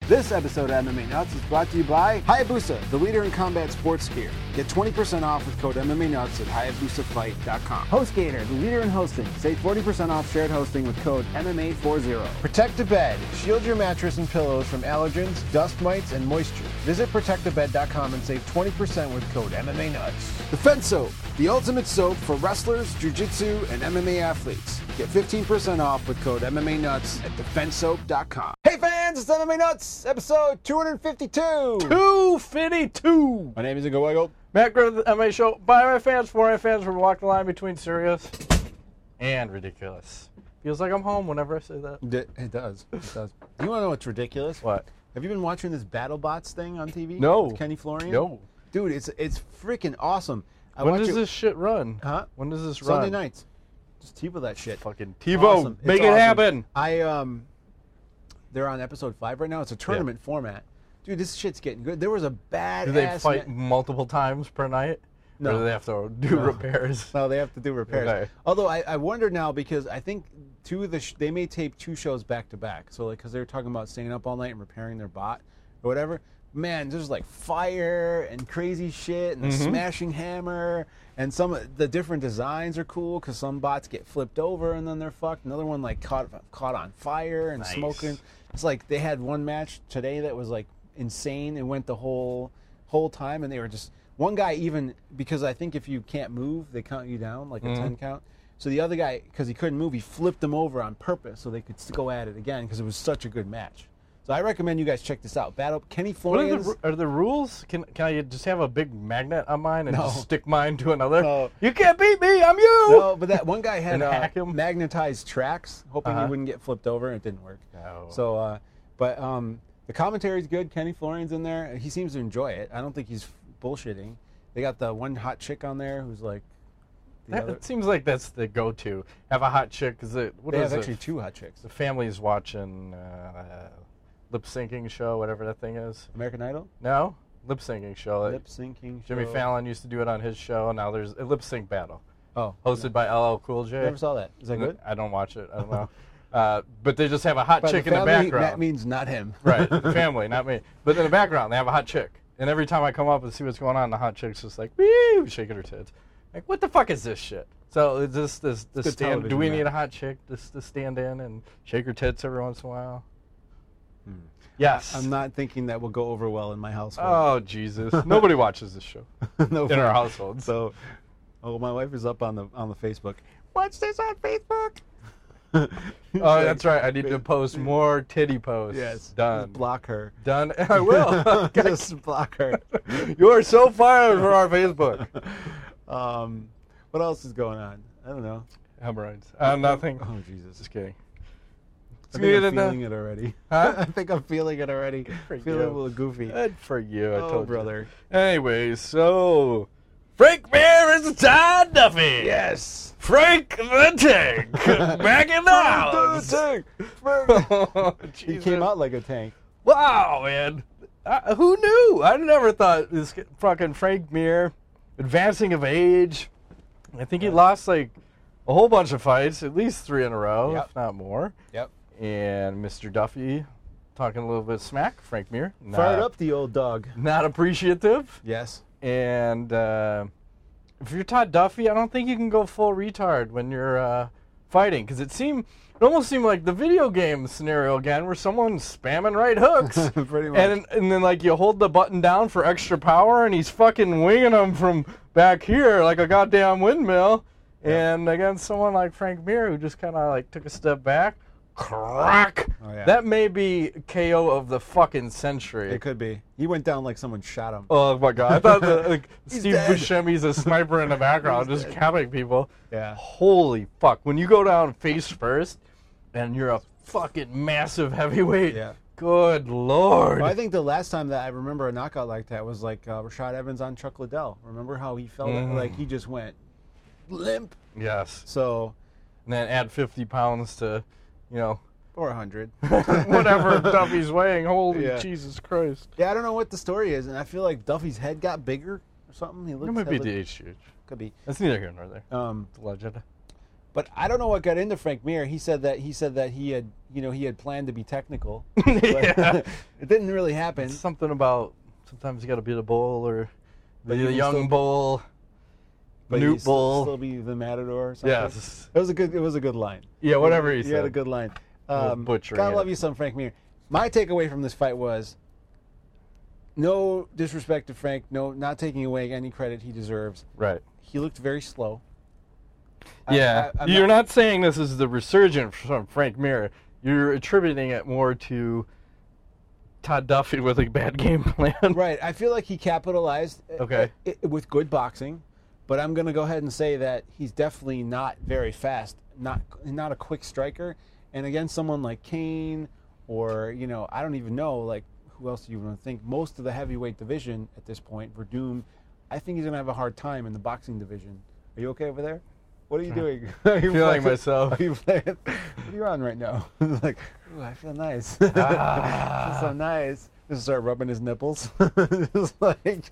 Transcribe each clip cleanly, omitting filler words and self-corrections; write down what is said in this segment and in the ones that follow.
This episode of MMA Nuts is brought to you by Hayabusa, the leader in combat sports gear. Get 20% off with code MMA Nuts at HayabusaFight.com. HostGator, the leader in hosting. Save 40% off shared hosting with code MMA40. Protect-A-Bed. Shield your mattress and pillows from allergens, dust mites, and moisture. Visit ProtectABed.com and save 20% with code MMA Nuts. Defense Soap, the ultimate soap for wrestlers, jiu-jitsu, and MMA athletes. Get 15% off with code MMA Nuts at DefenseSoap.com. Hey fans, it's MMA Nuts, episode 252. 252. My name is Ingo Wegel. Matt Griffith, the MMA show. By my fans, for my fans, we walk the line between serious and ridiculous. Feels like I'm home whenever I say that. It does. It does. You want to know what's ridiculous? What? Have you been watching this BattleBots thing on TV? No. With Kenny Florian? No. Dude, it's freaking awesome. When does this shit run? Huh? When does this run? Sunday nights. Just TiVo that shit. Fucking TiVo. Awesome. Make It's it awesome. happen. They're on episode 5 right now. It's a tournament format. Dude, this shit's getting good. There was a badass... Do they fight multiple times per night? No. Or do they have to do repairs? No, they have to do repairs. Okay. Although I wonder now because I think two of the they may tape 2 shows back to back. So like because they were talking about staying up all night and repairing their bot or whatever. Man, there's like fire and crazy shit and the smashing hammer and some of the different designs are cool because some bots get flipped over and then they're fucked. Another one like caught on fire and smoking. It's like they had one match today that was like insane. It went the whole time and they were just one guy even because I think if you can't move they count you down like a 10 count. So the other guy because he couldn't move he flipped him over on purpose so they could go at it again because it was such a good match. So I recommend you guys check this out. Kenny Florian. Are the rules? Can I just have a big magnet on mine and No. just stick mine to another? No. You can't beat me. I'm you. No, but that one guy had And hack him? magnetized tracks, hoping he wouldn't get flipped over, and it didn't work. No. So, the commentary's good. Kenny Florian's in there. He seems to enjoy it. I don't think he's bullshitting. They got the one hot chick on there who's like. It seems like that's the go-to. Have a hot chick because They have actually 2 hot chicks. The family's watching lip syncing show, whatever that thing is. American Idol. No, lip syncing show. Lip syncing. Jimmy Fallon used to do it on his show. Now there's a lip sync battle. Oh. Hosted by LL Cool J. Never saw that. Is that good? I don't watch it. I don't know. But they just have a hot chick in the family, background. That means not him. Right, family, not me. But in the background, they have a hot chick. And every time I come up and see what's going on, the hot chick's just like, woo, shaking her tits. Like, what the fuck is this shit? So is this stand? Do we need a hot chick to stand in and shake her tits every once in a while? Yes. I'm not thinking that will go over well in my household. Oh Jesus! Nobody watches this show No, in our household. So, my wife is up on the Facebook. Watch this on Facebook. Oh, that's right. I need to post more titty posts. Yes. Done. Just block her. Done. I will. Just block her. You are so fired for our Facebook. What else is going on? I don't know. Hemorrhoids. Nothing. Oh Jesus! Just kidding. I think I'm feeling it already. Huh? I think I'm feeling it already. For Feeling you. a little goofy. Good for you. I told brother. You. Anyway, so Frank Mir is Todd Duffy. Yes. Frank the Tank back in the house. Oh, He Jesus. came out like a tank. Wow, man. Who knew? I never thought this fucking Frank Mir advancing of age. I think he lost like a whole bunch of fights, at least 3 in a row, Yep. if not more. Yep. And Mr. Duffy talking a little bit of smack. Frank Mir. Fired up the old dog. Not appreciative. Yes. And if you're Todd Duffy, I don't think you can go full retard when you're fighting, because it almost seemed like the video game scenario again, where someone's spamming right hooks, Pretty much. and then like you hold the button down for extra power, and he's fucking winging them from back here like a goddamn windmill, and against someone like Frank Mir, who just kind of like took a step back. Crack! Oh, yeah. That may be KO of the fucking century. It could be. He went down like someone shot him. Oh my god! I thought that Steve dead. Buscemi's a sniper in the background, just capping people. Yeah. Holy fuck! When you go down face first, and you're a fucking massive heavyweight. Yeah. Good lord! Well, I think the last time that I remember a knockout like that was like Rashad Evans on Chuck Liddell. Remember how he felt like he just went limp? Yes. So, And then add 50 pounds to, or 100. whatever Duffy's weighing. Holy Yeah. Jesus Christ! Yeah, I don't know what the story is, and I feel like Duffy's head got bigger or something. He It looks. might be the HGH. Could be. That's neither here nor there. Um, It's a legend. But I don't know what got into Frank Mir. He said that he had planned to be technical. Yeah. It didn't really happen. It's something about sometimes you got to be the bull or But the you can young still- bull, But Newt bull. still be the matador or something. Yes. It was a good line. Yeah, whatever he He said. had a good line. Butchering Gotta it. love you some Frank Mir. My takeaway from this fight was no disrespect to Frank, no, not taking away any credit he deserves. Right. He looked very slow. Yeah. I'm You're not saying this is the resurgence from Frank Mir. You're attributing it more to Todd Duffy with a bad game plan. Right. I feel like he capitalized Okay. With good boxing, but I'm going to go ahead and say that he's definitely not very fast, not a quick striker. And against someone like Kane or, I don't even know, like, who else do you want to think? Most of the heavyweight division at this point, Verdum, I think he's going to have a hard time in the boxing division. Are you okay over there? What are you doing? Are you Feeling playing- myself. Are you playing? What are you on right now? Like, ooh, I feel nice. I feel so nice. Just start rubbing his nipples. Just like,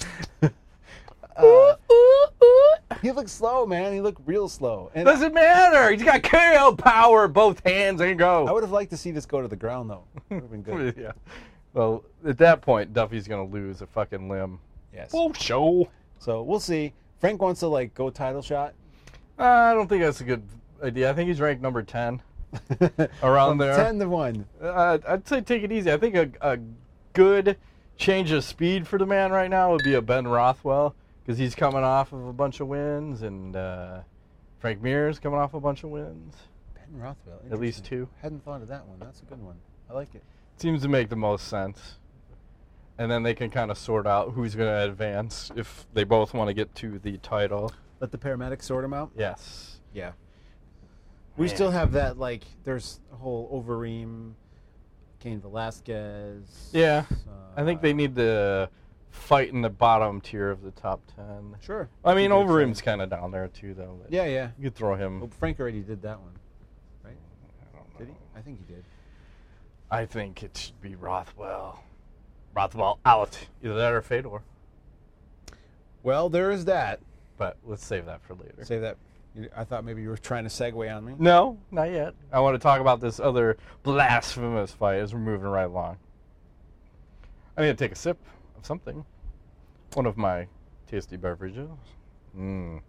he looked slow, man. He looked real slow. And Doesn't matter. He's got KO power, both hands, and I go. would have liked to see this go to the ground, though. Would have been good. Yeah. Well, at that point, Duffy's going to lose a fucking limb. Yes. Oh, show. So we'll see. Frank wants to go title shot. I don't think that's a good idea. I think he's ranked number 10. Around From there. 10 to 1. I'd say take it easy. I think a good change of speed for the man right now would be a Ben Rothwell because he's coming off of a bunch of wins, and Frank Mir's coming off a bunch of wins. Ben Rothwell. At least interesting. 2. Hadn't thought of that one. That's a good one. I like it. Seems to make the most sense. And then they can kind of sort out who's going to advance if they both want to get to the title. Let the paramedics sort him out. Yes. Yeah. We Man. still have that, there's a whole Overeem, Cain Velasquez. Yeah. I think they need to fight in the bottom tier of the top 10. Sure. I mean, Keep it Overeem's exciting. kind of down there, too, though. But Yeah, yeah. You could throw him. Well, Frank already did that one, right? I don't know. Did he? I think he did. I think it should be Rothwell. Rothwell out. Either that or Fedor. Well, there is that. But let's save that for later. Say that. I thought maybe you were trying to segue on me. No, not yet. I want to talk about this other blasphemous fight as we're moving right along. I need to take a sip of something. One of my tasty beverages. Your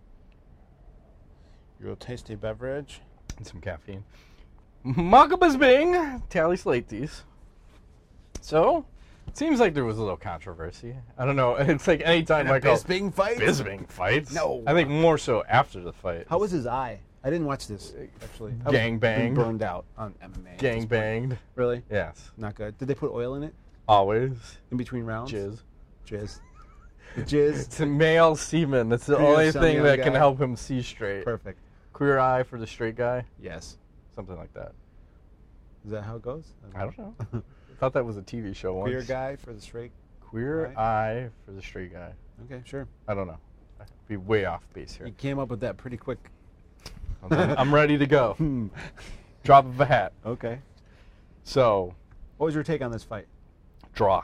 tasty beverage. And some caffeine. Makabas Bing. Tally slate these. So, it seems like there was a little controversy. I don't know. It's like anytime Michael Bisping fight? Bisping fights. No. I think more so after the fight. How was his eye? I didn't watch this, actually. I was Gang banged. burned out on MMA. at this Gang point. banged. Really? Yes. Not good. Did they put oil in it Always. in between rounds? Jizz. Jizz. The jizz. It's a male semen. That's the Queer only some thing young that can guy. help him see straight. Perfect. Queer eye for the straight guy. Yes. Something like that. Is that how it goes? I don't know. I thought that was a TV show once. Queer guy for the straight. Queer Right. eye for the straight guy. Okay, sure. I don't know. I'd be way off base here. You came up with that pretty quick. I'm ready to go. Hmm. Drop of a hat. Okay. So, What was your take on this fight? draw.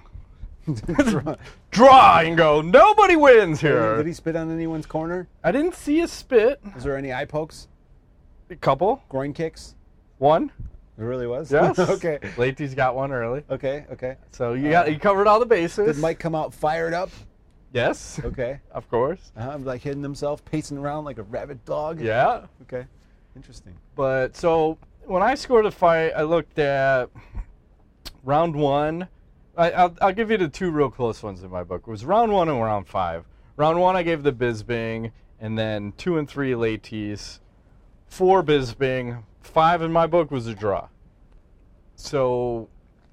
Draw and go. Nobody wins here. Did he spit on anyone's corner? I didn't see a spit. Was there any eye pokes? A couple. Groin kicks? One. There really was? Yes. Okay. Laty's got one early. Okay, okay. So you covered all the bases. Did Mike come out fired up? Yes. Okay. Of course. Like hitting himself, pacing around like a rabid dog? Yeah. Okay. Interesting. But so when I scored a fight, I looked at round 1. I'll give you the 2 real close ones in my book. It was round 1 and round 5. Round 1 I gave the Bisping, and then 2 and 3 Latis, 4 Bisping, 5 in my book was a draw. So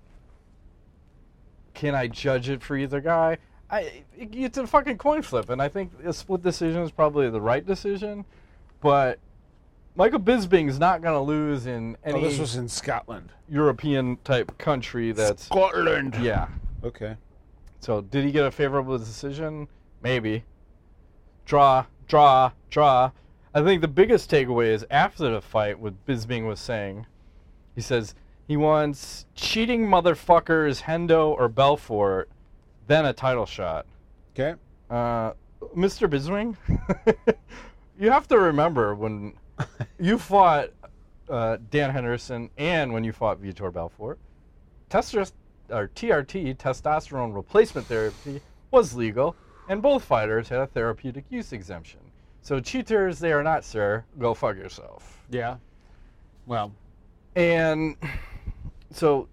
can I judge it for either guy? It's a fucking coin flip, and I think a split decision is probably the right decision, but Michael Bisping's not going to lose in any this was in Scotland. European type country that's Scotland. yeah. Okay. So did he get a favorable decision? Maybe. Draw. I think the biggest takeaway is after the fight, what Bisping was saying. He says he wants cheating motherfuckers Hendo or Belfort, then a title shot. Okay. Mr. Bisping, you have to remember when you fought Dan Henderson, and when you fought Vitor Belfort, TRT, testosterone replacement therapy, was legal, and both fighters had a therapeutic use exemption. So cheaters, they are not, sir. Go fuck yourself. Yeah. Well. And so,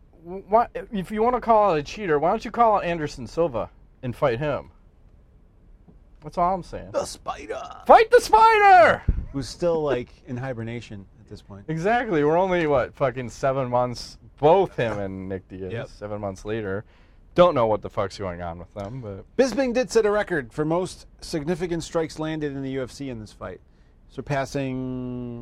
if you want to call it a cheater, why don't you call it Anderson Silva and fight him? That's all I'm saying. The Spider! Fight the Spider! Who's still, like, in hibernation at this point. Exactly. We're only, fucking 7 months, both him and Nick Diaz, Yep. 7 months later. Don't know what the fuck's going on with them, but... Bisping did set a record for most significant strikes landed in the UFC in this fight, surpassing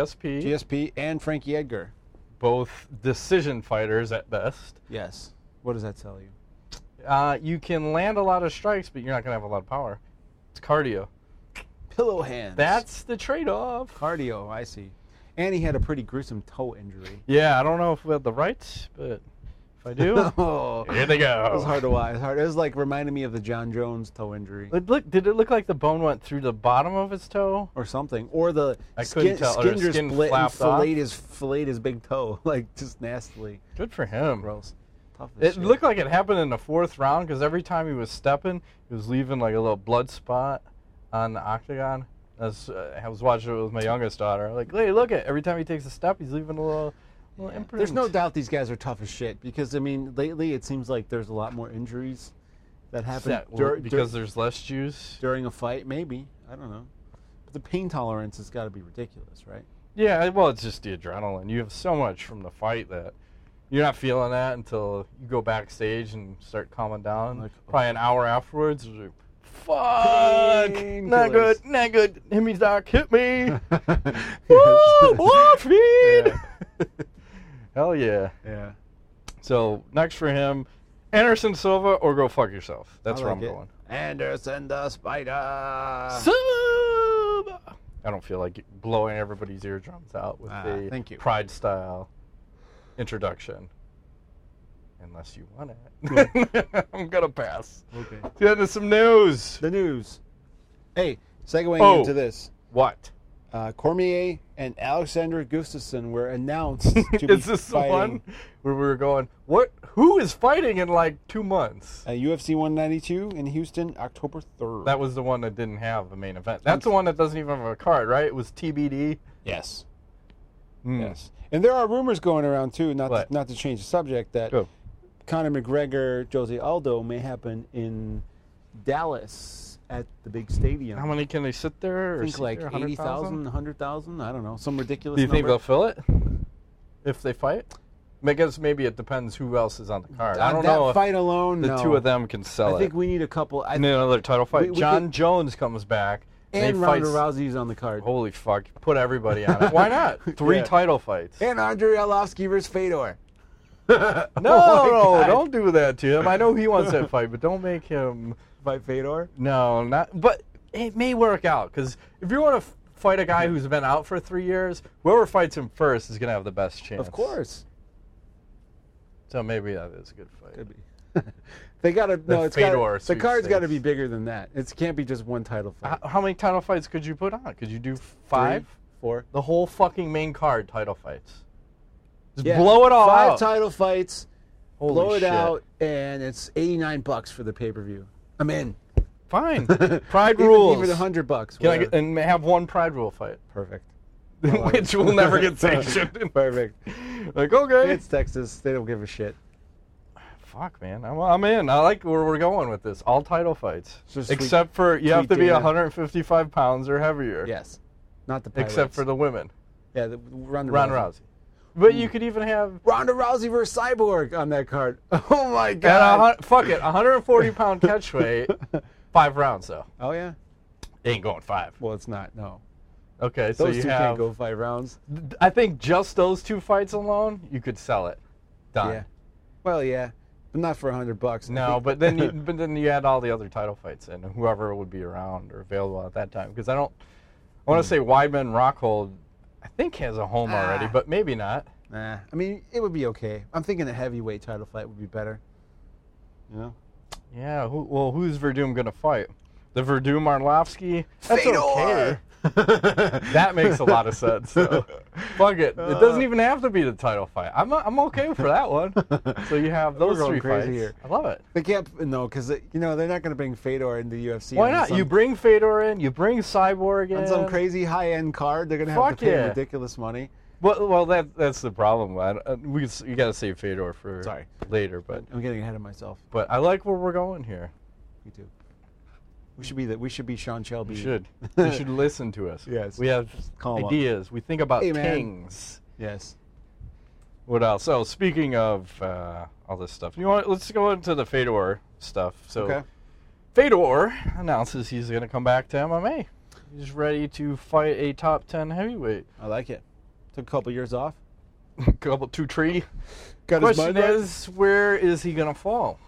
GSP and Frankie Edgar. Both decision fighters at best. Yes. What does that tell you? You can land a lot of strikes, but you're not going to have a lot of power. It's cardio. Pillow hands. That's the trade-off. Cardio, I see. And he had a pretty gruesome toe injury. Yeah, I don't know if we have the rights, but if I do, Oh, here they go. it was hard to watch. It was like reminding me of the John Jones toe injury. Did it look like the bone went through the bottom of his toe? Or something. Or the I couldn't tell. Or skin the just skin split and flapped filleted his big toe. Like, just nastily. Good for him. Gross. Tough as It shit. looked like it happened in the 4th round because every time he was stepping, he was leaving like a little blood spot on the octagon. I was watching it with my youngest daughter. Like, hey, look at every time he takes a step, he's leaving a little imprint. There's no doubt these guys are tough as shit because, I mean, lately it seems like there's a lot more injuries that happen because there's less juice. during a fight, maybe. I don't know. But the pain tolerance has got to be ridiculous, right? Yeah, well, it's just the adrenaline. You have so much from the fight that you're not feeling that until you go backstage and start calming down. Like, probably an hour afterwards, it's like, fuck, not good, not good. Hit me, Doc, hit me. Woo, morphine. Yeah. Hell yeah. Yeah. So next for him, Anderson Silva or go fuck yourself. That's where I'm going. Anderson the Spider. Silva. I don't feel like blowing everybody's eardrums out with a thank you. Pride style introduction. Unless you want it. I'm going to pass. Okay. Get into some news. The news. Hey, segueing into this. What? Cormier and Alexander Gustafsson were announced to be Is this fighting the one where we were going, what? Who is fighting in like 2 months? UFC 192 in Houston, October 3rd. That was the one that didn't have a main event. That's the one that doesn't even have a card, right? It was TBD. Yes. Mm. Yes. And there are rumors going around, too, not to change the subject, that Go. Conor McGregor, Jose Aldo may happen in Dallas at the big stadium. How many can they sit there? I think like 80,000, 100,000, I don't know, some ridiculous Do you think number. they'll fill it if they fight? I guess maybe it depends who else is on the card. I don't know that if fight alone, the no. two of them can sell I it. think we need a couple. And then another title fight. we John could- Jones comes back. And he Ronda fights- Rousey's on the card. Holy fuck. Put everybody on it. Why not? 3 Yeah. title fights. And Andrei Arlovsky versus Fedor. No, Oh my God. don't do that to him. I know he wants that fight, but don't make him... Fight Fedor? No, not... But it may work out, because if you want to fight a guy who's been out for 3 years, whoever fights him first is going to have the best chance. Of course. So maybe that is a good fight. Could be. They gotta The it's Fedor gotta, the card's got to sweepstakes. be bigger than that. It can't be just one title fight. How many title fights could you put on? Could you do 5? 3, 4. The whole fucking main card title fights. Just Yeah, blow it all 5 out. title fights. Holy blow it shit. out, and it's $89 for the pay-per-view. I'm in. Fine. Pride rules. Even $100. Can I get, and have one Pride rule fight, Perfect. which will never get sanctioned. Perfect. Like, okay. It's Texas. They don't give a shit. Fuck, man. I'm in. I like where we're going with this. All title fights. So Except for you have to sweet be Dana. 155 pounds or heavier. Yes. Not the pilots. Except for the women. Yeah, Ronda Rousey. But you could even have... Ronda Rousey versus Cyborg on that card. Oh, my At God. fuck it. 140-pound catch weight. 5 rounds, though. Oh, yeah? Ain't going 5. Well, it's not. No. Okay, so Those you two have... can't go 5 rounds. I think just those 2 fights alone, you could sell it. Done. Yeah. Well, yeah. But not for $100. No, but then you add all the other title fights in, and whoever would be around or available at that time. Because I want to say Weidman Rockhold, I think has a home already, but maybe not. Nah. I mean, it would be okay. I'm thinking a heavyweight title fight would be better. You know? Yeah. Who's Verdum gonna fight? The Verdum Arlovsky? That's Fedor! okay. That makes a lot of sense. So. Fuck it. It doesn't even have to be the title fight. I'm okay for that one. So you have those three fights. Here. I love it. They can't, no, because they're not going to bring Fedor into the UFC. Why not? You bring Fedor in. You bring Cyborg in. On some crazy high-end card, they're going to have to pay ridiculous money. Well, that's the problem. You got to save Fedor for later. But I'm getting ahead of myself. But I like where we're going here. Me too. We should be Sean Shelby. You should. You should listen to us. Yes. We have ideas. We think about things. Yes. What else? So speaking of all this stuff, let's go into the Fedor stuff. So Fedor announces he's going to come back to MMA. He's ready to fight a top 10 heavyweight. I like it. Took a couple years off. Two tree. Question is, where is he going to fall?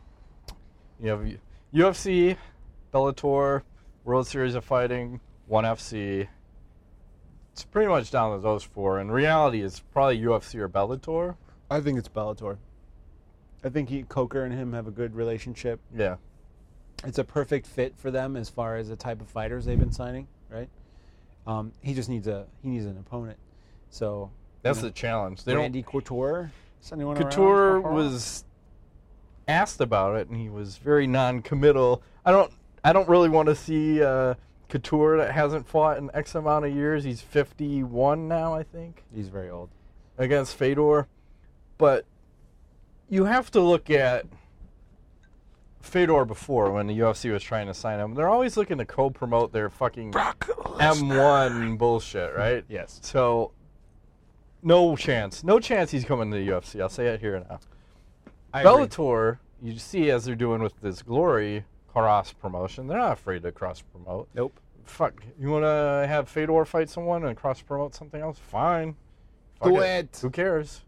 You have UFC, Bellator, World Series of Fighting, ONE FC. It's pretty much down to those four. In reality, it's probably UFC or Bellator. I think it's Bellator. I think Coker and him have a good relationship. Yeah. It's a perfect fit for them as far as the type of fighters they've been signing, right? He just needs an opponent. So that's the challenge. Randy Couture. Couture was asked about it, and he was very non-committal. I don't really want to see Couture that hasn't fought in X amount of years. He's 51 now, I think. He's very old. Against Fedor. But you have to look at Fedor before, when the UFC was trying to sign him. They're always looking to co-promote their fucking M1 bullshit, right? Yes. So, no chance he's coming to the UFC. I'll say it here now. Bellator, you see, as they're doing with this Glory cross promotion, they're not afraid to cross promote. Nope. Fuck, you want to have Fedor fight someone and cross promote something else? Fine. Do it. Who cares?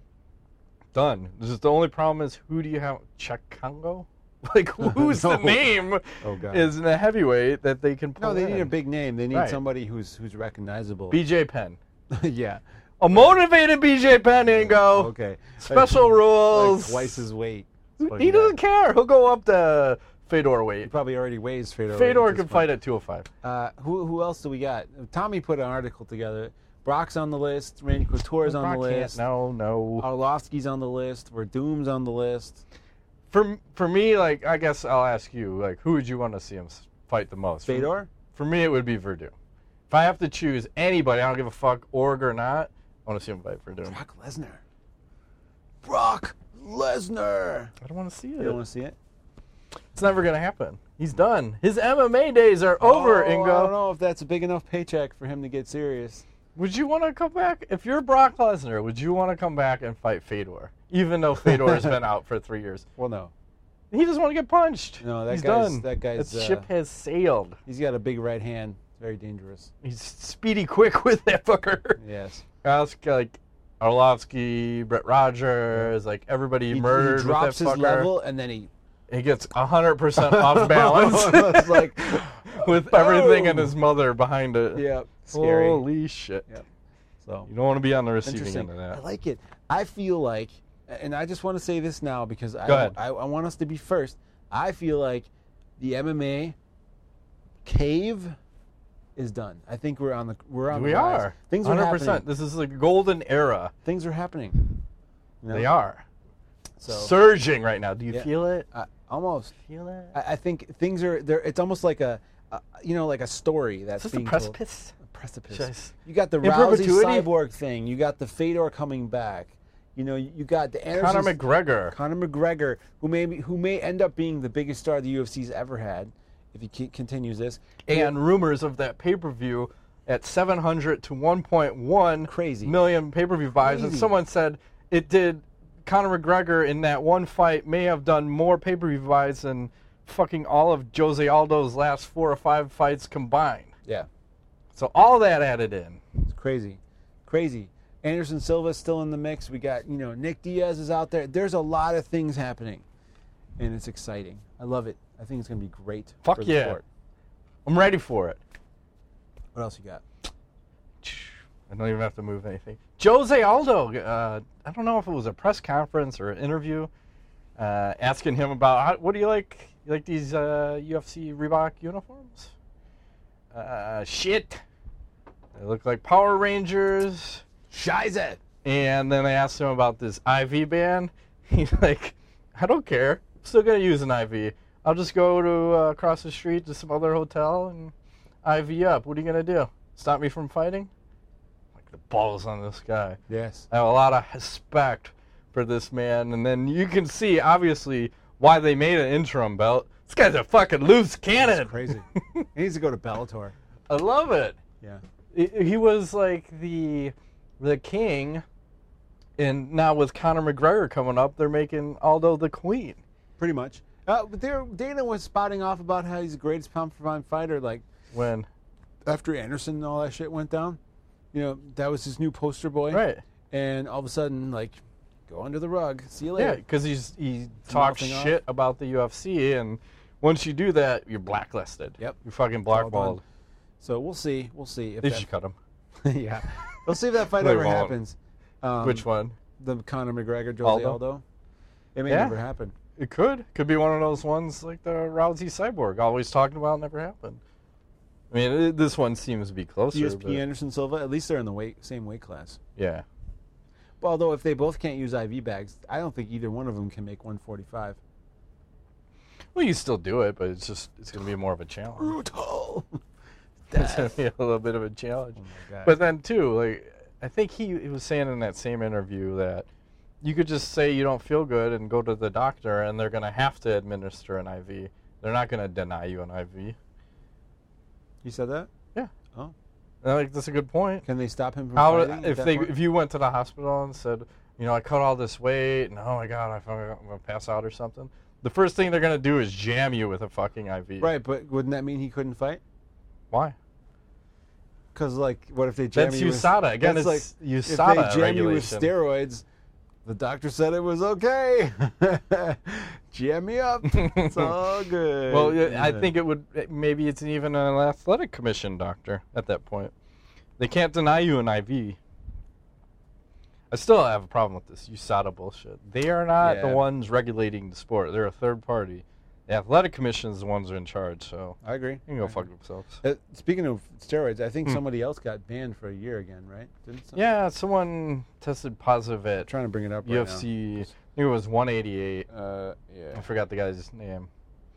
Done. The only problem is, who do you have? Czech Congo? Like, who's the name is in the heavyweight that they can pull No, they need a big name. They need somebody who's recognizable. BJ Penn. Yeah. A motivated BJ Penn, Ingo. Okay. Special rules. Like twice his weight. He doesn't care. He'll go up to Fedor weight. He probably already weighs Fedor. Fedor can fight at 205. Who else do we got? Tommy put an article together. Brock's on the list. Randy Couture's on the list. No. Arlovsky's on the list. Verdum's on the list. For me, like, I guess I'll ask you, like, who would you want to see him fight the most? Fedor? For me, it would be Verdum. If I have to choose anybody, I don't give a fuck, Org or not, I want to see him fight Verdum. Brock Lesnar. Brock Lesnar. I don't want to see it. You don't want to see it? It's never going to happen. He's done. His MMA days are over, Ingo. I don't know if that's a big enough paycheck for him to get serious. Would you want to come back? If you're Brock Lesnar, would you want to come back and fight Fedor? Even though Fedor has been out for 3 years. Well, no. He doesn't want to get punched. No, He's done. That guy's ship has sailed. He's got a big right hand. Very dangerous. He's speedy quick with that fucker. Yes. Like Arlovsky, Brett Rogers, like everybody murdered he drops with that fucker. His level, and then he gets 100% off balance. It's like with everything and his mother behind it. Yeah. Scary. Holy shit. Yep. So you don't want to be on the receiving end of that. I like it. I feel like, and I just want to say this now because I want us to be first. I feel like the MMA cave is done. I think we're on the rise. Things 100%. Are happening. This is like a golden era. Things are happening. You know? They are. So, surging right now. Do you feel it? Almost. Feel it? I think things are there. It's almost like a story that's being a precipice. Told. A precipice. You got the Rousey Cyborg thing. You got the Fedor coming back. You know, you got the Anderson, Conor McGregor, who may end up being the biggest star the UFC's ever had if he continues this. And rumors of that pay-per-view at 700 to 1.1 million pay-per-view buys. And someone said it did. Conor McGregor in that one fight may have done more pay-per-view buys than fucking all of Jose Aldo's last 4 or 5 fights combined. Yeah. So all that added in. It's crazy. Anderson Silva's still in the mix. We got, Nick Diaz is out there. There's a lot of things happening, and it's exciting. I love it. I think it's going to be great. Fuck yeah. Sport. I'm ready for it. What else you got? I don't even have to move anything. Jose Aldo, I don't know if it was a press conference or an interview, asking him about, what do you like? You like these UFC Reebok uniforms? shit. They look like Power Rangers. Scheiße. And then I asked him about this IV ban. He's like, I don't care. I'm still going to use an IV. I'll just go to across the street to some other hotel and IV up. What are you going to do? Stop me from fighting? Like, the balls on this guy. Yes. I have a lot of respect for this man. And then you can see, obviously, why they made an interim belt. This guy's a fucking loose cannon. That's crazy. He needs to go to Bellator. I love it. Yeah. He was like the king, and now with Conor McGregor coming up, they're making Aldo the queen. Pretty much. But Dana was spouting off about how he's the greatest pound-for-pound fighter. Like When? After Anderson and all that shit went down, you know, that was his new poster boy. Right. And all of a sudden, like, go under the rug. See you later. Yeah, because he talks shit about the UFC, and once you do that, you're blacklisted. Yep. You're fucking blackballed. So we'll see. We'll see. If They should cut him. Yeah. We'll see if that fight They ever won't. happens. Which one? The Conor McGregor, Jose Aldo. It may never happen. It could. Could be one of those ones like the Rousey Cyborg, always talking about, never happened. I mean, this one seems to be closer. GSP Anderson Silva, at least they're in the same weight class. Yeah. Well, although if they both can't use IV bags, I don't think either one of them can make 145. Well, you still do it, but it's going to be more of a challenge. Brutal. It's going to be a little bit of a challenge. Oh my God. But then, too, like, I think he was saying in that same interview that you could just say you don't feel good and go to the doctor, and they're going to have to administer an IV. They're not going to deny you an IV. He said that? Yeah. Oh. And I think that's a good point. Can they stop him from How fighting? if you went to the hospital and said, you know, I cut all this weight, and oh my God, I'm going to pass out or something, the first thing they're going to do is jam you with a fucking IV. Right, but wouldn't that mean he couldn't fight? Why? Because, like, what if they jam That's you USADA. Again, that's it's like, USADA if they jam you with regulation. steroids, the doctor said it was okay. Jam me up. It's all good. Well, I think it would. Maybe it's even an athletic commission doctor at that point. They can't deny you an IV. I still have a problem with this USADA bullshit. They are not the ones regulating the sport. They're a third party. The athletic commission is the ones who are in charge. So I agree. They can go fuck themselves. Speaking of steroids, I think somebody else got banned for a year again, right? Yeah, someone tested positive at trying to bring it up UFC. Right now. I think it was 188. Yeah. I forgot the guy's name.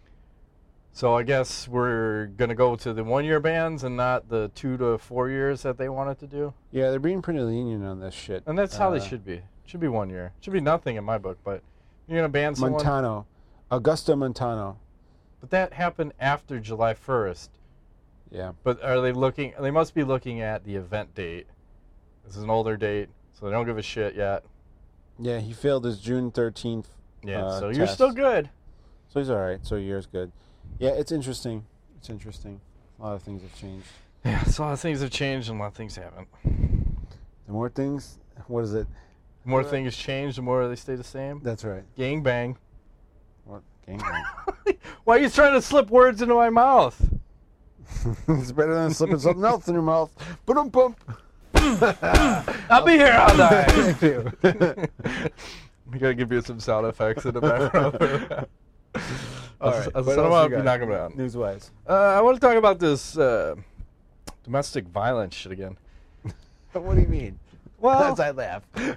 So I guess we're going to go to the 1 year bans and not the 2 to 4 years that they wanted to do. Yeah, they're being pretty lenient on this shit. And that's how they should be. It should be 1 year. It should be nothing in my book, but you're going to ban someone. Montano. Augusto Montano. But that happened after July 1st. Yeah. But are they looking, they must be looking at the event date. This is an older date, so they don't give a shit yet. Yeah, he failed his June 13th Yeah, so test. you're still good. So he's all right. So a year's good. Yeah, it's interesting. It's interesting. A lot of things have changed. Yeah, so a lot of things have changed and a lot of things haven't. The more things, what is it? The more things change, the more they stay the same. That's right. Gang bang. What? Gangbang. Why are you trying to slip words into my mouth? It's better than slipping something else in your mouth. Ba-dum-bum. I'll be here all night. Thank you. We gotta give you some sound effects in the background. All right. I'll What set them else up, you you got? knock them down. News-wise. I want to talk about this domestic violence shit again. What do you mean? Well, As I laugh. you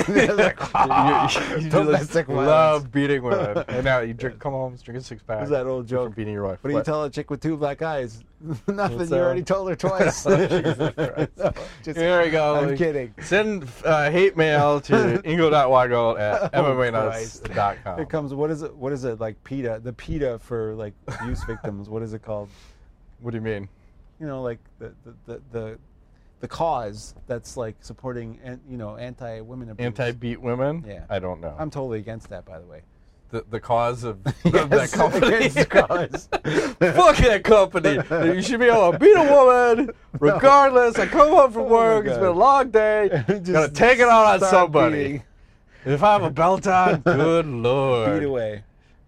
Domestic violence. love beating women. And now you come home, drink a six-pack. What's that old joke? For beating your wife. What do you tell a chick with two black eyes? Nothing. What's You that? already told her twice. Jesus Christ. No, just, Here we go. I'm kidding. Send hate mail to ingo.weigel at MMAnuts.com. Here comes, what is it, like PETA, the PETA for, like, abuse victims, what is it called? What do you mean? You know, like, the cause that's, like, supporting, anti-women abuse. Anti-beat women? Yeah. I don't know. I'm totally against that, by the way. The cause of Yes, that company? against the cause. Fuck that company. You should be able to beat a woman regardless. I come home from Oh my work. It's God. been a long day. Just Gotta take it out on start somebody. beating. If I have a belt on, good lord. Beat away.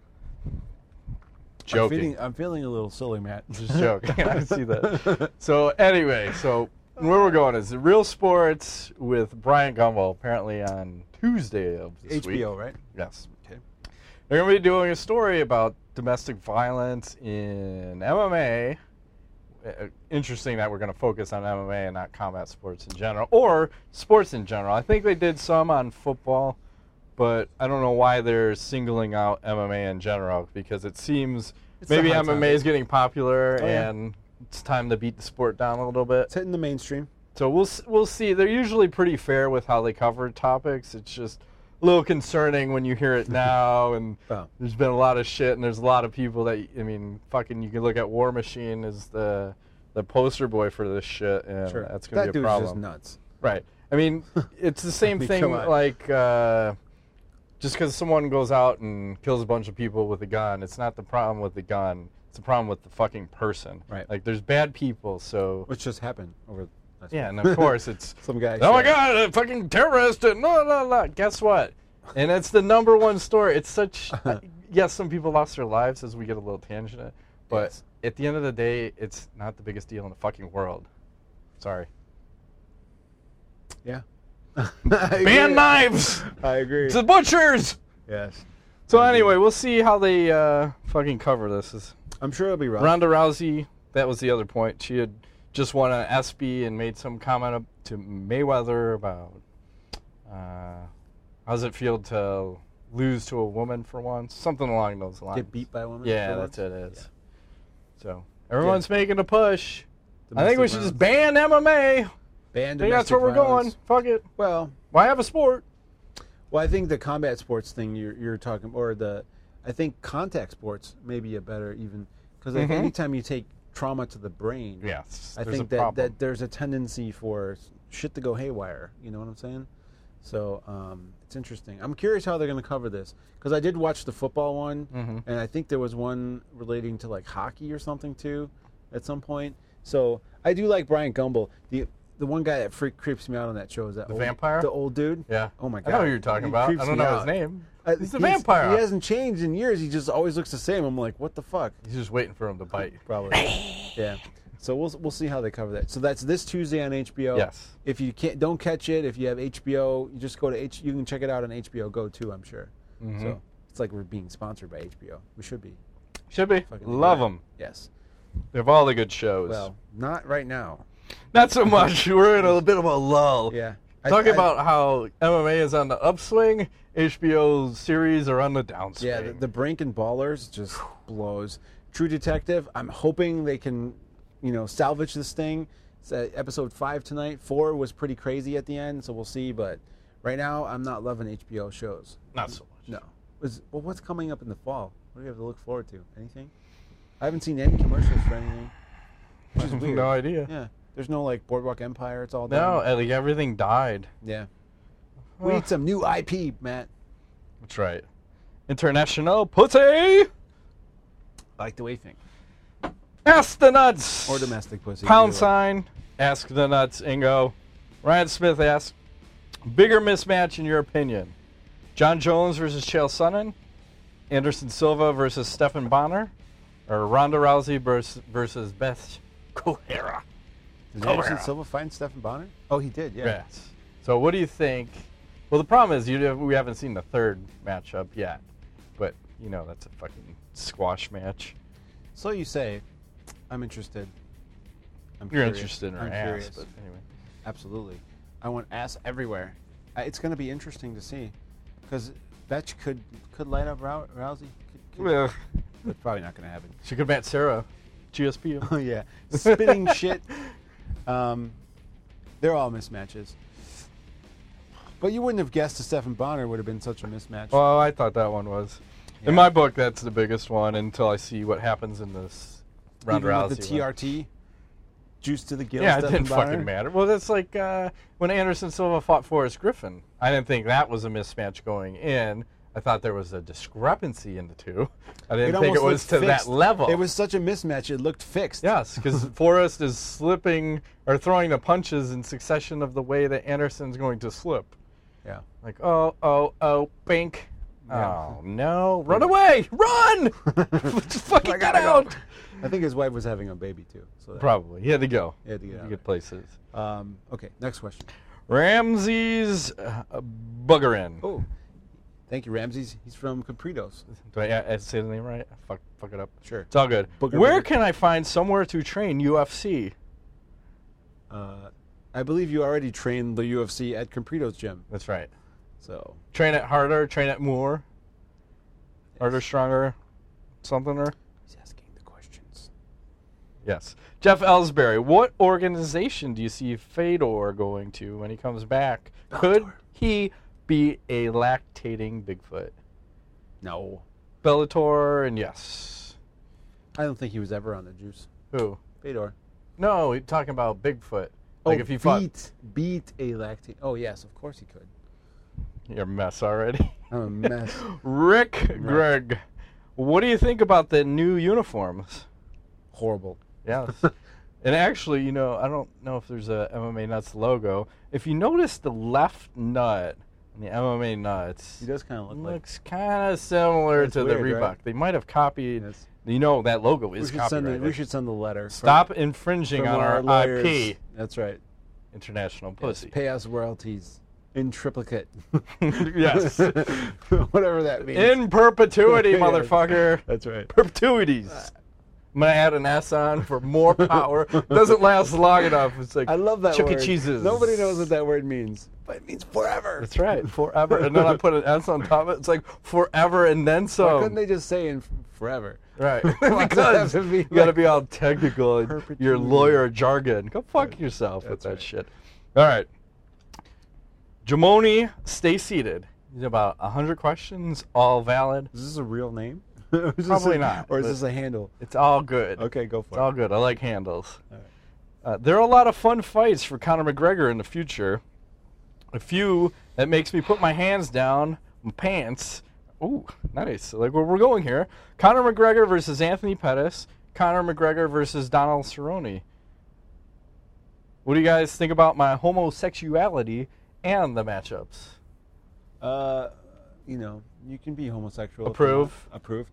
Joking. I'm feeling a little silly, Matt. Just joking. I see that. So anyway, where we're going is Real Sports with Brian Gumbel, apparently on Tuesday of this week. HBO, right? Yes. Okay. They're going to be doing a story about domestic violence in MMA interesting that we're going to focus on MMA and not combat sports in general, or sports in general. I think they did some on football, but I don't know why they're singling out MMA in general, because it seems maybe MMA is getting popular and it's time to beat the sport down a little bit. It's hitting the mainstream. So we'll see. They're usually pretty fair with how they cover topics. It's just a little concerning when you hear it now, and there's been a lot of shit, and there's a lot of people that, I mean, fucking, you can look at War Machine as the poster boy for this shit, and that's going to be a problem. That dude's just nuts. Right. I mean, it's the same thing, like, just because someone goes out and kills a bunch of people with a gun, it's not the problem with the gun, it's the problem with the fucking person. Right. Like, there's bad people, so... Which just happened over... and of course it's some guy. Oh my God, a fucking terrorist! And no. Guess what? And it's the #1 story. It's such. Yes, some people lost their lives, as we get a little tangent, but at the end of the day, it's not the biggest deal in the fucking world. Sorry. Yeah. Ban knives. I agree. To butchers. Yes. So anyway, we'll see how they fucking cover this. I'm sure it'll be rough. Ronda Rousey. That was the other point. She had just won an ESPY and made some comment up to Mayweather about how does it feel to lose to a woman for once, something along those lines. Get beat by a woman? Yeah, that's it is. Yeah. So everyone's making a push. Domestic I think we should just ban MMA. Ban I think that's where we're going. Fuck it. Well, why have a sport? Well, I think the combat sports thing you're talking, or I think contact sports may be a better even, because like anytime you take trauma to the brain, I think that there's a tendency for shit to go haywire. You know what I'm saying? So it's interesting. I'm curious how they're going to cover this, because I did watch the football one, and I think there was one relating to like hockey or something too at some point. So I do like Brian Gumbel. The one guy that creeps me out on that show is that vampire, the old dude. Yeah. Oh my God. I know who you're talking about. I don't know his name. He's the vampire. He hasn't changed in years. He just always looks the same. I'm like, what the fuck? He's just waiting for him to bite. Probably. Yeah. So we'll see how they cover that. So that's this Tuesday on HBO. Yes. If you don't catch it, if you have HBO, you just go to you can check it out on HBO Go too, I'm sure. So it's like we're being sponsored by HBO. We should be. Should be. Love them. Yes. They have all the good shows. Well, not right now. Not so much. We're in a bit of a lull. Yeah. Talking about how MMA is on the upswing, HBO series are on the downswing. Yeah, the Brink and Ballers just blows. True Detective, I'm hoping they can, salvage this thing. It's episode 5 tonight. 4 was pretty crazy at the end, so we'll see. But right now, I'm not loving HBO shows. Not so much. No. What's coming up in the fall? What do we have to look forward to? Anything? I haven't seen any commercials for anything. Which is weird. No idea. Yeah. There's no like Boardwalk Empire. It's all done. No, like everything died. Yeah. We need some new IP, Matt. That's right. International pussy. I like the way you think. Ask the Nuts. Or domestic pussy. #, Ask the Nuts, Ingo. Ryan Smith asks, bigger mismatch in your opinion? John Jones versus Chael Sonnen? Anderson Silva versus Stephan Bonnar? Or Ronda Rousey versus Beth Kohara? Did Anderson Silva find Stephan Bonnar? Oh, he did, yeah. Yes. So what do you think? Well, the problem is we haven't seen the third matchup yet. But, that's a fucking squash match. So you say. I'm interested. You're interested in her ass, curious. But anyway. Absolutely. I want ass everywhere. It's going to be interesting to see. Because Betch could light up Rousey. Yeah. That's probably not going to happen. She could match Sarah. GSP. Oh, yeah. Spitting shit. They're all mismatches. But you wouldn't have guessed the Stephan Bonnar would have been such a mismatch. Well, I thought that one was. Yeah. In my book, that's the biggest one until I see what happens in this Ronda Rousey. With the TRT? Juice to the gills. Yeah, it didn't fucking matter. Well, that's like when Anderson Silva fought Forrest Griffin. I didn't think that was a mismatch going in. I thought there was a discrepancy in the two. I didn't think it was to that level. It was such a mismatch, it looked fixed. Yes, because Forrest is slipping or throwing the punches in succession of the way that Anderson's going to slip. Yeah. Like, oh, bink. Yeah. Oh, no. Run away! Run! Just fucking get out! I think his wife was having a baby, too. So probably. He had to go. He had to get out. Good places. Okay, next question. Ramses Buggerin. Oh. Thank you, Ramses. He's from Capritos. Do I say the name right? Fuck it up. Sure. It's all good. Where can I find somewhere to train UFC? I believe you already trained the UFC at Capritos gym. That's right. So train it harder, train it more. Yes. Harder, stronger, something or? He's asking the questions. Yes. Jeff Ellsbury, what organization do you see Fedor going to when he comes back? Bellator. Could he be a lactating Bigfoot? No. Bellator, and yes. I don't think he was ever on the juice. Who? Fedor. No, he's talking about Bigfoot. Like if he beat a lactate. Oh yes, of course he could. You're a mess already. I'm a mess. Rick Gregg, what do you think about the new uniforms? Horrible. Yes. And actually, I don't know if there's a MMA Nuts logo. If you notice the left nut and the MMA Nuts, he does kind of looks kind of similar to weird, the Reebok. Right? They might have copied. Yes. That logo is copyrighted. We should send the letter. Stop infringing on our IP. That's right. International pussy. Yes, pay us royalties in triplicate. Yes. Whatever that means. In perpetuity, motherfucker. That's right. Perpetuities. I'm going to add an S on for more power. Doesn't last long enough. It's like I love that Chuck word. E. Cheese's. Nobody knows what that word means, but it means forever. That's right, forever. And then I put an S on top of it. It's like forever and then some. Why couldn't they just say in forever? Right. Because you got to be all technical and your lawyer jargon. Go fuck yourself with that shit. All right. Jamoni, stay seated. These are about 100 questions, all valid. Is this a real name? Probably not. Or is this a handle? It's all good. Okay, go for it. It's all good. I like handles. All right. There are a lot of fun fights for Conor McGregor in the future. A few that makes me put my hands down, my pants. Ooh, nice. Like where we're going here. Conor McGregor versus Anthony Pettis. Conor McGregor versus Donald Cerrone. What do you guys think about my homosexuality and the matchups? You can be homosexual. Approved.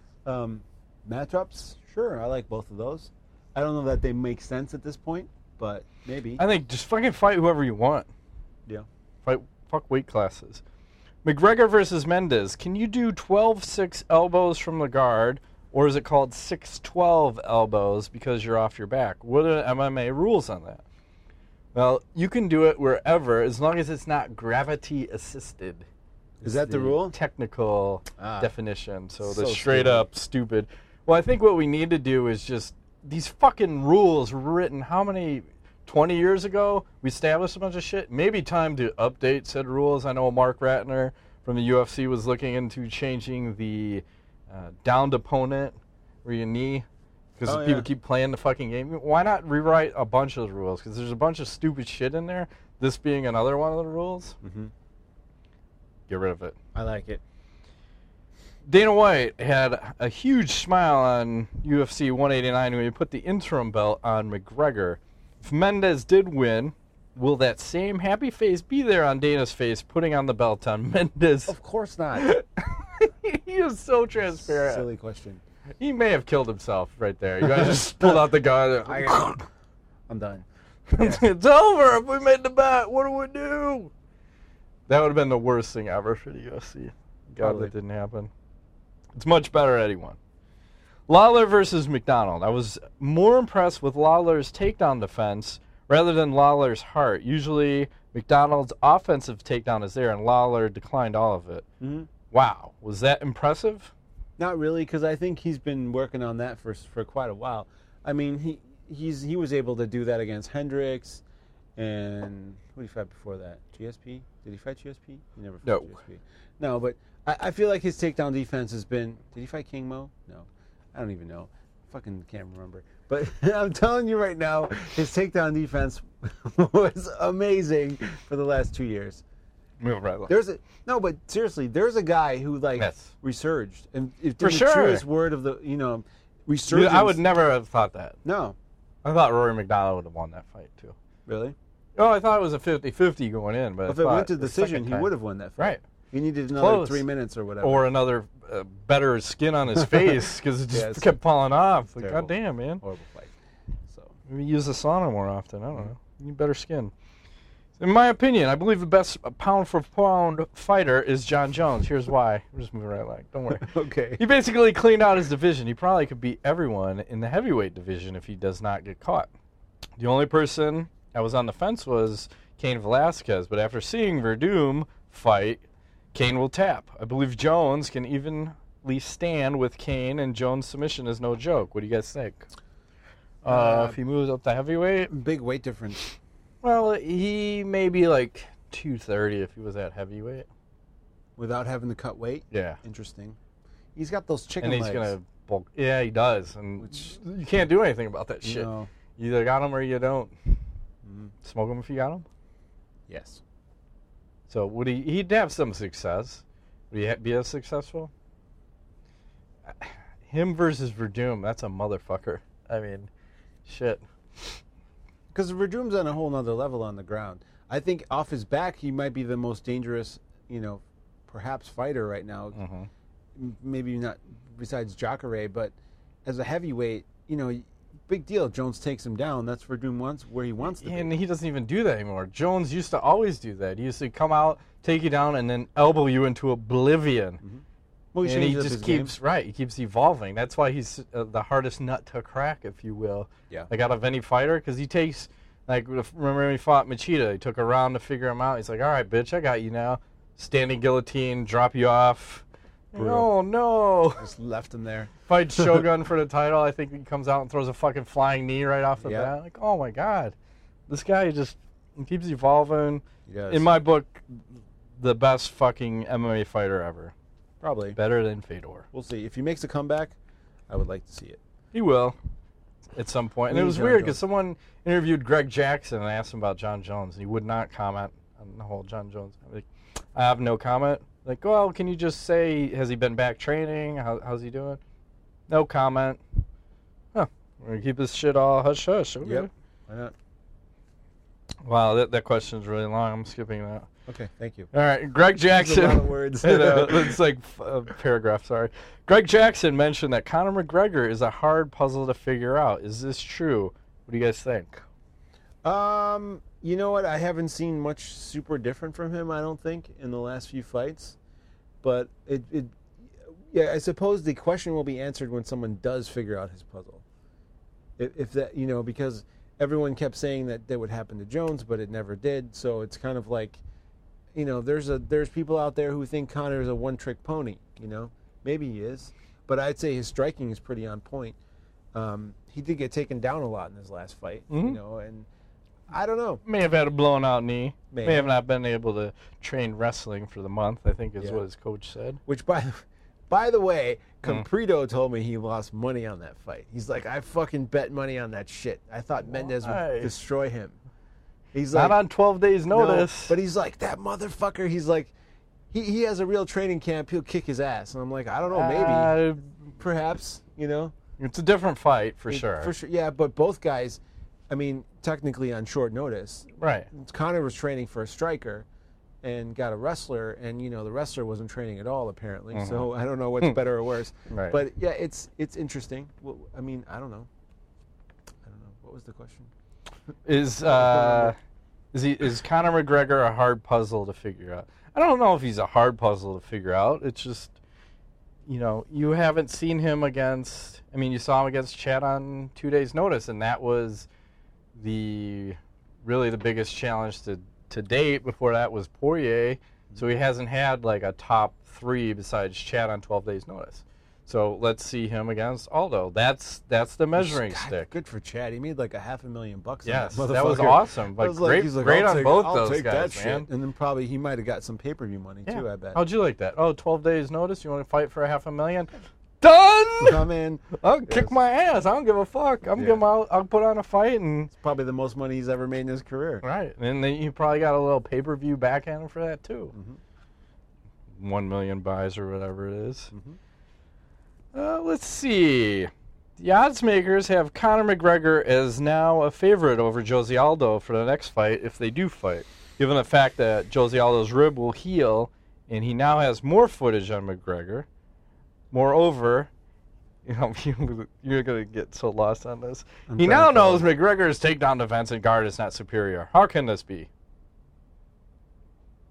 Matchups, sure. I like both of those. I don't know that they make sense at this point, but maybe. I think just fucking fight whoever you want. Yeah. Fuck weight classes. McGregor versus Mendes. Can you do 12-6 elbows from the guard, or is it called 6-12 elbows because you're off your back? What are the MMA rules on that? Well, you can do it wherever as long as it's not gravity assisted. Is that the rule? Technical definition. So the straight up stupid. Well, I think what we need to do is just these fucking rules were written how many 20 years ago? We established a bunch of shit. Maybe time to update said rules. I know Mark Ratner from the UFC was looking into changing the downed opponent where you knee because people keep playing the fucking game. Why not rewrite a bunch of those rules? Because there's a bunch of stupid shit in there. This being another one of the rules. Mm-hmm. Get rid of it. I like it. Dana White had a huge smile on UFC 189 when he put the interim belt on McGregor. If Mendes did win, will that same happy face be there on Dana's face putting on the belt on Mendes? Of course not. He is so transparent. Silly question. He may have killed himself right there. You guys just pulled out the gun. I'm done. It's over. If we made the bet, what do we do? That would have been the worst thing ever for the UFC. God, that didn't happen. It's much better at anyone. Lawler versus McDonald. I was more impressed with Lawler's takedown defense rather than Lawler's heart. Usually, McDonald's offensive takedown is there, and Lawler declined all of it. Mm-hmm. Wow. Was that impressive? Not really, because I think he's been working on that for quite a while. I mean, he was able to do that against Hendricks, and who did he fight before that? GSP? Did he fight GSP? He never fought GSP. No, but I feel like his takedown defense has been... Did he fight King Mo? No. I don't even know. Fucking can't remember. But I'm telling you right now, his takedown defense was amazing for the last 2 years. But seriously, there's a guy who resurged, and if the truest word of the resurgence. I would never have thought that. No, I thought Rory McDonald would have won that fight too. Really? Oh, I thought it was a 50-50 going in, but if it went to decision, he would have won that fight. Right. He needed another 3 minutes or whatever, or another better skin on his face because it just kept falling off. Like, God damn, man. Horrible fight. So maybe use the sauna more often. I don't know. You need better skin. In my opinion, I believe the best pound-for-pound fighter is John Jones. Here's why. I'm just moving right along. Don't worry. Okay. He basically cleaned out his division. He probably could beat everyone in the heavyweight division if he does not get caught. The only person I was on the fence was Cain Velasquez, but after seeing Verdum fight, Cain will tap. I believe Jones can evenly stand with Cain, and Jones' submission is no joke. What do you guys think? If he moves up to heavyweight? Big weight difference. Well, he may be like 230 if he was at heavyweight. Without having to cut weight? Yeah. Interesting. He's got those chicken legs. And he's going to bulk. Yeah, he does. And you can't do anything about that shit. No. You either got him or you don't. Smoke him if you got him? Yes. So would he'd have some success. Would he be as successful? Him versus Verdum, that's a motherfucker. I mean, shit. Because Verdum's on a whole nother level on the ground. I think off his back, he might be the most dangerous, perhaps fighter right now. Mm-hmm. Maybe not besides Jacare, but as a heavyweight, big deal. Jones takes him down. That's Verdum where he wants to be. And he doesn't even do that anymore. Jones used to always do that. He used to come out, take you down, and then elbow you into oblivion. Mm-hmm. Well, and he just keeps he keeps evolving. That's why he's the hardest nut to crack, if you will. Yeah. Like out of any fighter, because he takes, remember when he fought Machida, he took a round to figure him out. He's like, all right, bitch, I got you now. Standing guillotine, drop you off. Oh, no. Just left him there. Fight Shogun for the title. I think he comes out and throws a fucking flying knee right off the bat. Like, oh, my God. This guy just keeps evolving. Yes. In my book, the best fucking MMA fighter ever. Probably. Better than Fedor. We'll see. If he makes a comeback, I would like to see it. He will at some point. And it was weird because someone interviewed Greg Jackson and asked him about John Jones, and he would not comment on the whole John Jones. I have no comment. Like, well, can you just say, has he been back training? How's he doing? No comment. Huh. We're going to keep this shit all hush-hush. Okay. Yep. Why not? Wow, that question's really long. I'm skipping that. Okay, thank you. All right, Greg Jackson. That's a lot of words. It's like a paragraph, sorry. Greg Jackson mentioned that Conor McGregor is a hard puzzle to figure out. Is this true? What do you guys think? You know what? I haven't seen much super different from him, I don't think, in the last few fights. But I suppose the question will be answered when someone does figure out his puzzle. If that, because everyone kept saying that would happen to Jones, but it never did. So it's kind of like, there's people out there who think Conor is a one-trick pony. Maybe he is, but I'd say his striking is pretty on point. He did get taken down a lot in his last fight, and I don't know. May have had a blown out knee. May have not been able to train wrestling for the month, I think is what his coach said. Which, by the way, Compredo told me he lost money on that fight. He's like, I fucking bet money on that shit. I thought Mendez would destroy him. He's not like, on 12 days notice. No, but he's like, that motherfucker. He's like, he has a real training camp. He'll kick his ass. And I'm like, I don't know, maybe. Perhaps, It's a different fight, for sure. For sure, yeah, but both guys, technically on short notice. Right. Conor was training for a striker and got a wrestler, and, the wrestler wasn't training at all, apparently. Mm-hmm. So I don't know what's better or worse. Right. But, yeah, it's interesting. Well, I don't know. What was the question? Is Conor McGregor a hard puzzle to figure out? I don't know if he's a hard puzzle to figure out. It's just, you haven't seen him against. You saw him against Chad on 2 days' notice, and that was really the biggest challenge to date. Before that was Poirier, so he hasn't had like a top 3 besides Chad on 12 days' notice. So let's see him against Aldo. That's the measuring stick. Good for Chad. He made like $500,000. Yes, on that was awesome. But great on both I'll those take guys, that man. Shit. And then probably he might have got some pay-per-view money too. I bet. How'd you like that? 12 days notice. You want to fight for $500,000? Done. Come in. I'll kick my ass. I don't give a fuck. I'll put on a fight, and it's probably the most money he's ever made in his career. Right, and then you probably got a little pay-per-view backhand for that too. Mm-hmm. 1 million buys or whatever it is. Mm-hmm. Let's see. The odds makers have Conor McGregor as now a favorite over Jose Aldo for the next fight if they do fight, given the fact that Jose Aldo's rib will heal, and he now has more footage on McGregor. Moreover, you're going to get so lost on this. He now knows McGregor's takedown defense and guard is not superior. How can this be?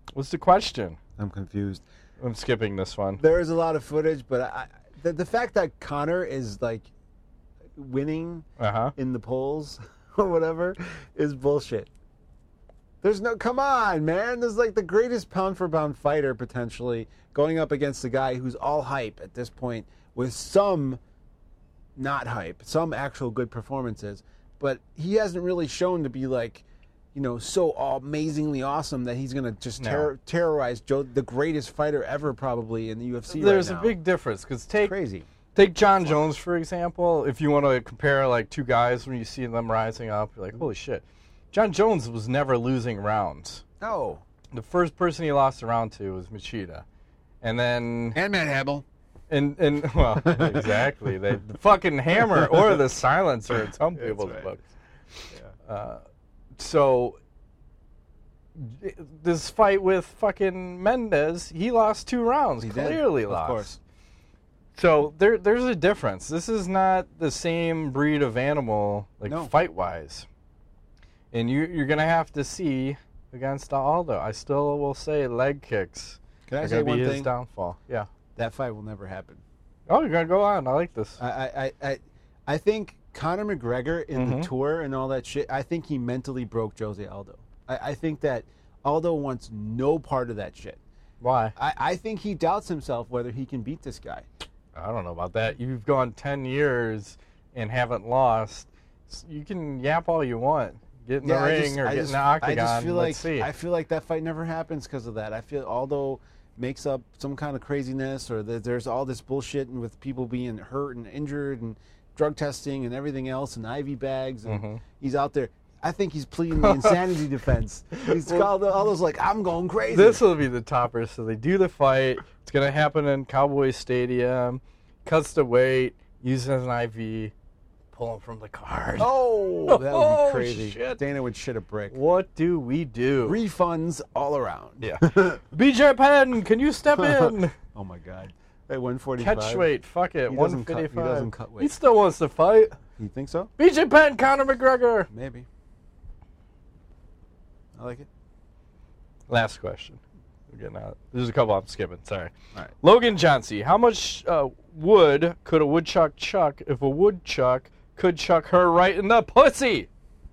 What's the question? I'm confused. I'm skipping this one. There is a lot of footage, but the fact that Conor is like winning in the polls or whatever is bullshit. There's no, come on, man. There's like the greatest pound for pound fighter potentially going up against a guy who's all hype at this point with some not hype, some actual good performances, but he hasn't really shown to be like, you know, so amazingly awesome that he's going to just terrorize the greatest fighter ever probably in the UFC There's right now. a big difference because crazy. Take John Jones, for example. If you want to compare like two guys when you see them rising up, you're like, holy shit. John Jones was never losing rounds. No. The first person he lost a round to was Machida. And then... And Matt Hamill. And well, exactly. The fucking hammer or the silencer in some people's books. Yeah. So, this fight with fucking Mendes, he lost 2 rounds. Clearly lost. Of course. So, there's a difference. This is not the same breed of animal, fight-wise. And you're going to have to see against Aldo. I still will say leg kicks. Can I say one thing? His downfall. Yeah. That fight will never happen. Oh, you're going to go on. I like this. I think Conor McGregor in the tour and all that shit, I think he mentally broke Jose Aldo. I think that Aldo wants no part of that shit. Why? I think he doubts himself whether he can beat this guy. I don't know about that. You've gone 10 years and haven't lost. You can yap all you want. Get in the ring or get in the octagon. I feel like that fight never happens because of that. I feel Aldo makes up some kind of craziness, or that there's all this bullshit and with people being hurt and injured and drug testing and everything else and IV bags, and he's out there. I think he's pleading the insanity defense. He's called all those like, I'm going crazy. This will be the topper. So they do the fight. It's going to happen in Cowboy Stadium. Cuts the weight. Uses an IV. Pull him from the card. Oh, that would be crazy. Shit. Dana would shit a brick. What do we do? Refunds all around. Yeah. BJ Penn, can you step in? Oh, my God. At 145. Catch weight. Fuck it. 155. He doesn't cut weight. He still wants to fight. You think so? BJ Penn, Conor McGregor. Maybe. I like it. Last question. We're getting out. There's a couple I'm skipping. Sorry. All right. Logan Johnsey. How much wood could a woodchuck chuck if a woodchuck could chuck her right in the pussy?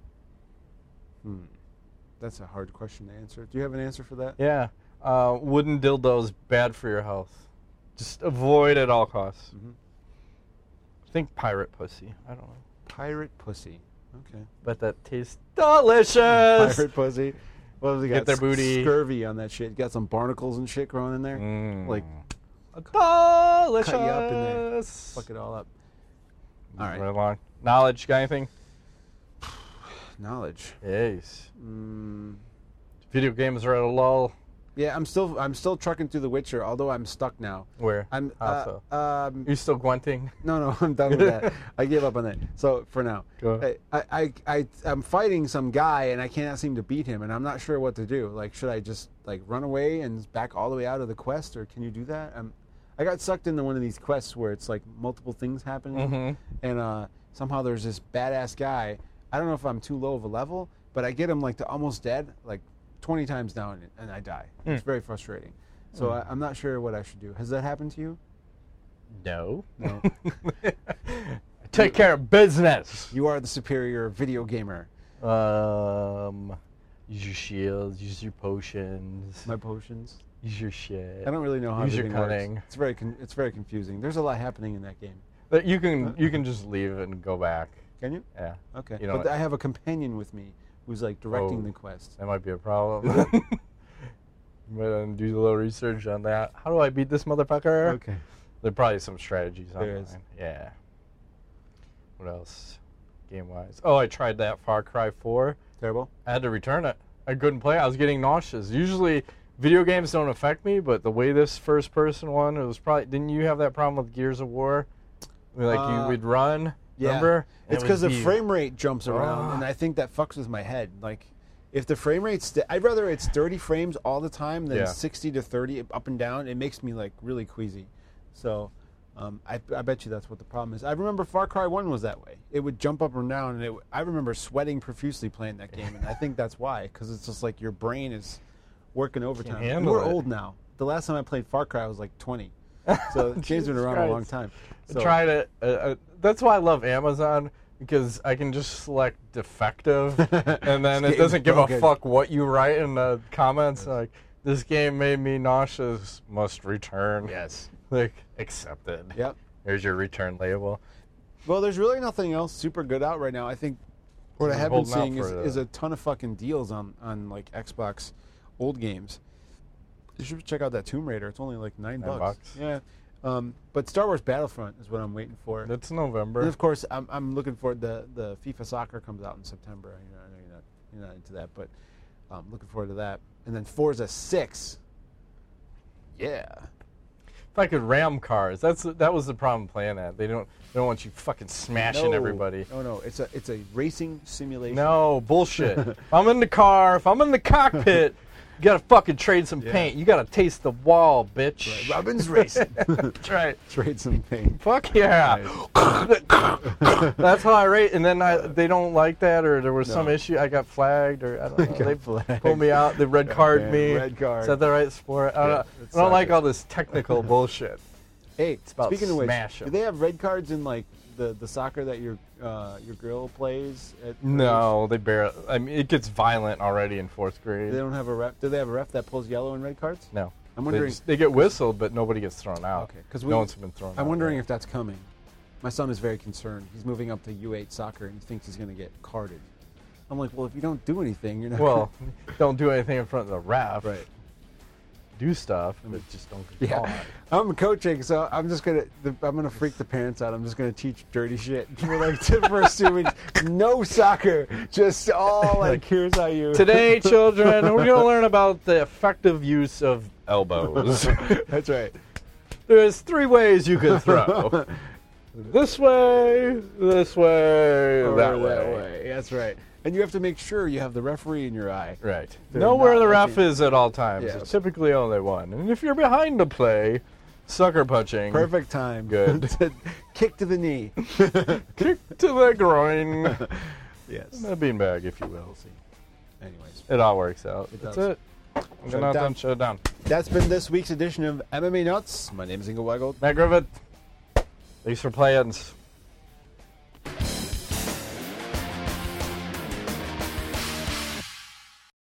That's a hard question to answer. Do you have an answer for that? Yeah. Wooden dildos bad for your health. Just avoid at all costs. Think pirate pussy. I don't know. Pirate pussy. Okay. But that tastes delicious. Pirate pussy. What have they got? Get their booty. Scurvy on that shit. Got some barnacles and shit growing in there. Like, delicious. cut you up in there. Fuck it all up. All right. Right along. Knowledge. Got anything? Knowledge. Yes. Video games are at a lull. Yeah, I'm still trucking through The Witcher, although I'm stuck now. Where? I'm you still grunting? No, I'm done with that. I gave up on that. So for now, go ahead. I'm fighting some guy and I cannot seem to beat him, and I'm not sure what to do. Like, should I just like run away and back all the way out of the quest, or can you do that? I got sucked into one of these quests where it's like multiple things happening, and somehow there's this badass guy. I don't know if I'm too low of a level, but I get him like to almost dead, like 20 times down, and I die. It's very frustrating. So I'm not sure what I should do. Has that happened to you? No. No. Take care of business. You are the superior video gamer. Use your shields. Use your potions. My potions. Use your shit. I don't really know how use your everything cunning. works. It's very confusing. There's a lot happening in that game. But you can just leave and go back. Can you? Yeah. Okay. You know but I have a companion with me who's like directing the quest. That might be a problem. You might do a little research on that. How do I beat this motherfucker? Okay. There are probably some strategies online. There is. Yeah. What else? Game-wise. Oh, I tried that Far Cry 4. Terrible? I had to return it. I couldn't play it. I was getting nauseous. Usually, video games don't affect me, but the way this first-person one, it was probably... Didn't you have that problem with Gears of War? Like, you would run... Yeah. Remember? It's because the frame rate jumps around, and I think that fucks with my head. Like, if the frame rate's... I'd rather it's 30 frames all the time than 60 to 30 up and down. It makes me, like, really queasy. So, I bet you that's what the problem is. I remember Far Cry 1 was that way. It would jump up and down, and I remember sweating profusely playing that game, and I think that's why, because it's just like your brain is working overtime. And handle we're it. old now. The last time I played Far Cry, I was like 20. So the game's been around a long time. So. Try to. That's why I love Amazon, because I can just select defective, and then it doesn't give a fuck what you write in the comments. Like, this game made me nauseous. Must return. Yes. Like, accepted. Yep. Here's your return label. Well, there's really nothing else super good out right now. I think what I have been seeing is a ton of fucking deals on like Xbox old games. You should check out that Tomb Raider. It's only like $9. Yeah. But Star Wars Battlefront is what I'm waiting for. It's November. And of course, I'm looking for the FIFA Soccer comes out in September. I know you're not into that, but I'm looking forward to that. And then Forza 6. Yeah. If I could ram cars, that was the problem playing that. They don't want you fucking smashing everybody. No, it's a racing simulation. No, bullshit. If I'm in the car, if I'm in the cockpit, you gotta fucking trade some paint. You gotta taste the wall, bitch. Right. Robin's racing. That's right. Trade some paint. Fuck yeah. Right. That's how I rate. And then they don't like that, or there was some issue. I got flagged, or I don't know. They pulled me out. They red carded me. Red card. Is that the right sport? I don't like all this technical bullshit. Hey, speaking of which, smash 'em. do they have red cards in like the soccer that your girl plays? No, they barely. I mean, it gets violent already in 4th grade. They don't have a ref. Do they have a ref that pulls yellow and red cards? No. I'm wondering. They get whistled, but nobody gets thrown out. Okay, because no one's been thrown out. I'm wondering if that's coming. My son is very concerned. He's moving up to U8 soccer, and he thinks he's going to get carded. I'm like, well, if you don't do anything, you're not. Well, don't do anything in front of the ref. Right. Do stuff, but just don't get caught. I'm coaching, so I'm just gonna freak the parents out. I'm just gonna teach dirty shit for like for assuming no soccer, just all like here's how you. Today, children, we're gonna learn about the effective use of elbows. That's right. There's 3 ways you can throw. This way, or that way. That's right. And you have to make sure you have the referee in your eye. Right. Know where the ref is at all times. Yeah. It's typically only one. And if you're behind the play, sucker punching. Perfect time. Good. Kick to the knee. Kick to the groin. Yes. A beanbag, if you will. Anyways. It all works out. That's it. I'm gonna shut it down. That's been this week's edition of MMA Nuts. My name is Ingo Weigel. Matt Griffith. Thanks for playing.